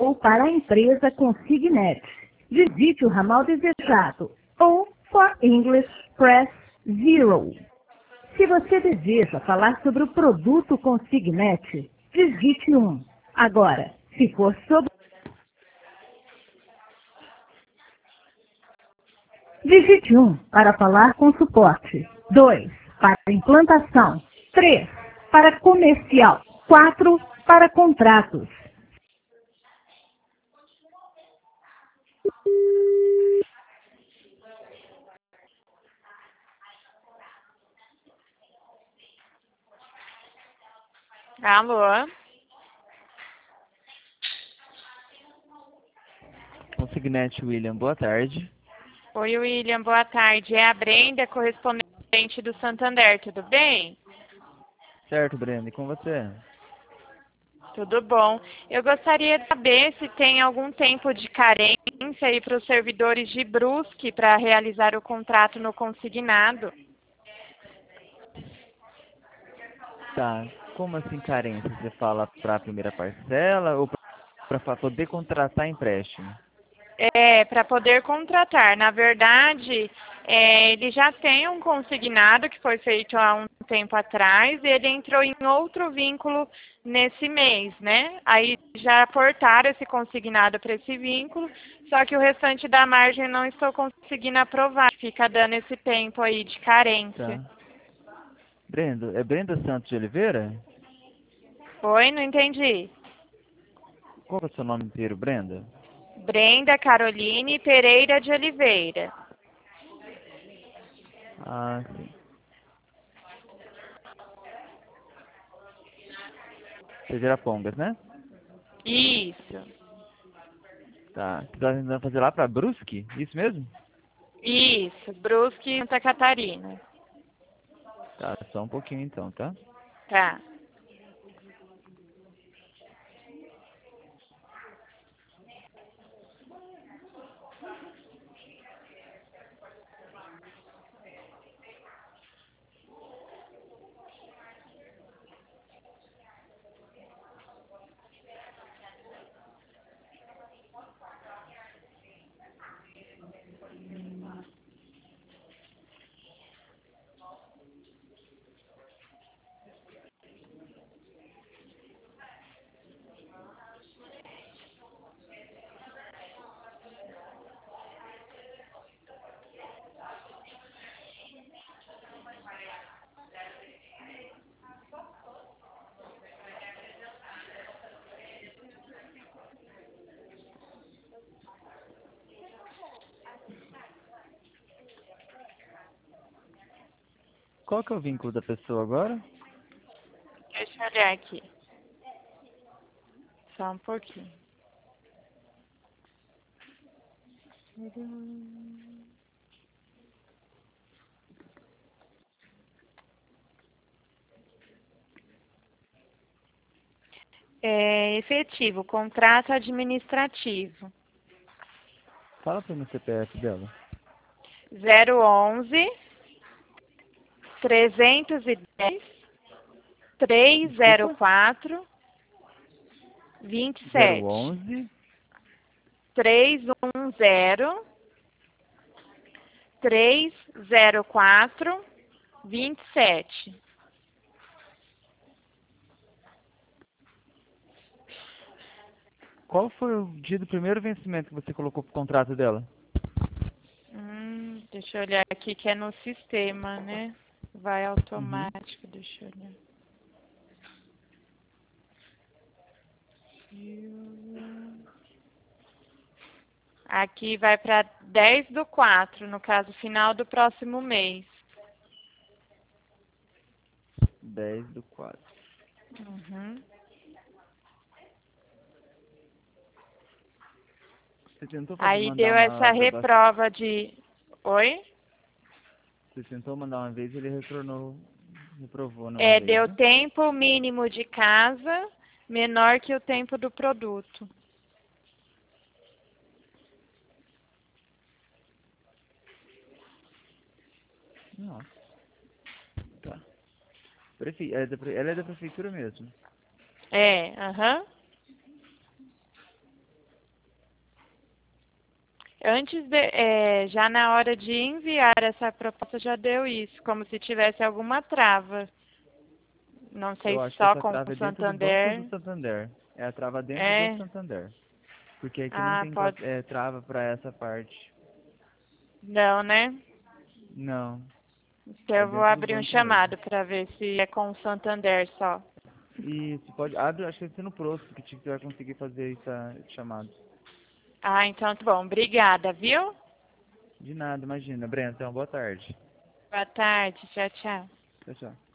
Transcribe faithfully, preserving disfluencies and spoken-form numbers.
ou para a empresa Consignet, digite o ramal desejado ou for English press zero. Se você deseja falar sobre o produto Consignet, digite um. Agora, se for sobre... Digite um para falar com suporte. dois para implantação. três para comercial. quatro para contratos. Alô? Consignet, William, boa tarde. Oi, William, boa tarde. É a Brenda, correspondente do Santander, tudo bem? Certo, Brenda, e com você? Tudo bom. Eu gostaria de saber se tem algum tempo de carência aí para os servidores de Brusque para realizar o contrato no consignado. Tá, como assim carência? Você fala para a primeira parcela ou para poder contratar empréstimo? É, para poder contratar. Na verdade, é, ele já tem um consignado que foi feito há um tempo atrás e ele entrou em outro vínculo nesse mês, né? Aí já aportaram esse consignado para esse vínculo, só que o restante da margem não estou conseguindo aprovar. Fica dando esse tempo aí de carência. Tá. Brenda, é Brenda Santos de Oliveira? Oi, não entendi. Qual é o seu nome inteiro, Brenda? Brenda Caroline Pereira de Oliveira. Ah, sim. Você gera Pongas, né? Isso, Tá. Você tá tentando fazer lá para Brusque? Isso mesmo? isso, Brusque, Santa Catarina. Tá, só um pouquinho então, tá? Tá. Qual que é o vínculo da pessoa agora? Deixa eu olhar aqui. Só um pouquinho. É efetivo, contrato administrativo. Fala para mim o C P F dela. zero onze, trezentos e dez, trezentos e Desculpa? quatro, vinte e zero sete. onze. trezentos e dez, trezentos e quatro, vinte e sete. Qual foi o dia do primeiro vencimento que você colocou pro contrato dela? Hum, deixa eu olhar aqui que é no sistema, né? Vai Uhum. automático, deixa eu olhar. Aqui vai para dez do quatro, no caso, final do próximo mês. dez do quatro. Uhum. Você tentou fazer, Aí mandar deu uma essa aprovação? reprova de... Oi? Você tentou mandar uma vez e ele retornou, reprovou numa É, vez, deu né? tempo mínimo de casa menor que o tempo do produto. Nossa, tá. Prefe... é da pre- Ela é da prefeitura mesmo. É, aham. Antes de, é, já na hora de enviar essa proposta já deu isso, como se tivesse alguma trava. Não sei Eu se acho que só essa com trava o é dentro do banco do Santander. Santander. É a trava dentro do É. Santander. Porque aqui não Ah, tem pode. é, trava para essa parte. Não, né? Não, Então é eu vou dentro do abrir um banco mesmo. chamado para ver se é com o Santander só. Isso, pode. Abre, acho que vai ser no próximo que você vai conseguir fazer essa chamada. Ah, então tá bom. Obrigada, viu? De nada, imagina. Breno, então, boa tarde. Boa tarde. Tchau, tchau. Tchau, tchau.